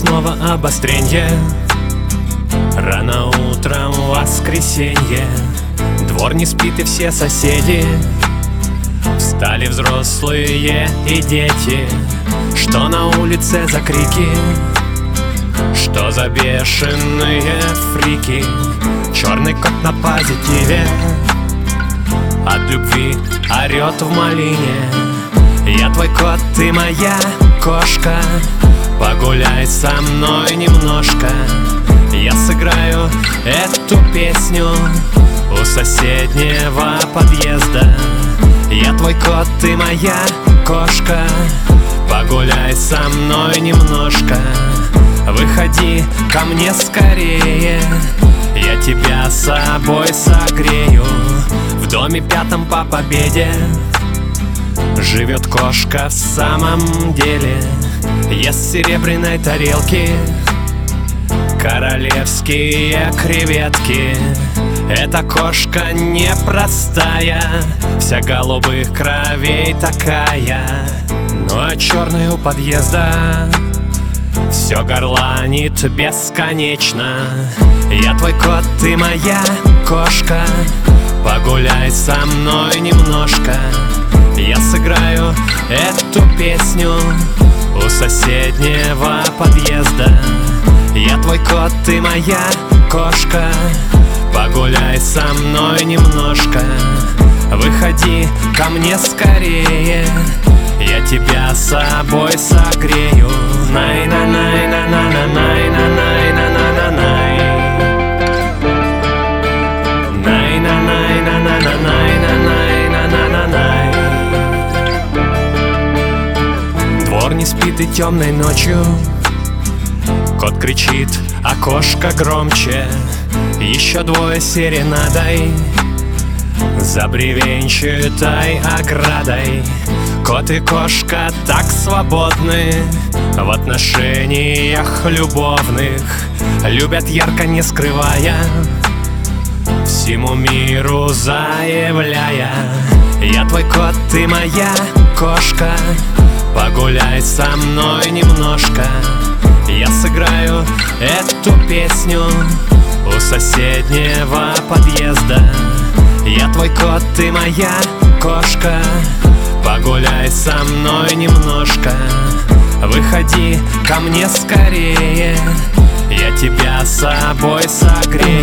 снова обостренье. Рано утром воскресенье. Двор не спит и все соседи. Встали взрослые и дети. Что на улице за крики? Что за бешеные фрики? Черный кот на позитиве, от любви орет в малине. Я твой кот, ты моя кошка. Погуляй со мной немножко. Я сыграю эту песню у соседнего подъезда. Я твой кот, ты моя кошка. Погуляй со мной немножко. Выходи ко мне скорее, я тебя с собой согрею. В доме 5 по Победе живет кошка в самом деле. Ест серебряной тарелки королевские креветки. Эта кошка непростая, вся голубых кровей такая. Ну а черный у подъезда все горланит бесконечно. Я твой кот, ты моя кошка. Погуляй со мной немножко. Я сыграю эту песню у соседнего подъезда. Я твой кот, ты моя кошка. Погуляй со мной немножко. Выходи ко мне скорее, я тебя с собой согрею. Най-на-най-на-на-на-най-на-най-на-на-най. Най-на-най-на-на-на-най-на-най-на-най. Двор не спит и темной ночью кот кричит, а кошка громче. Еще двое серенадой за бревенчатой оградой. Кот и кошка так свободны в отношениях любовных. Любят ярко, не скрывая, всему миру заявляя: я твой кот, ты моя кошка. Погуляй со мной немножко. Я сыграю эту песню у соседнего подъезда. Я твой кот, ты моя кошка. Погуляй со мной немножко. Выходи ко мне скорее, я тебя с собой согрею.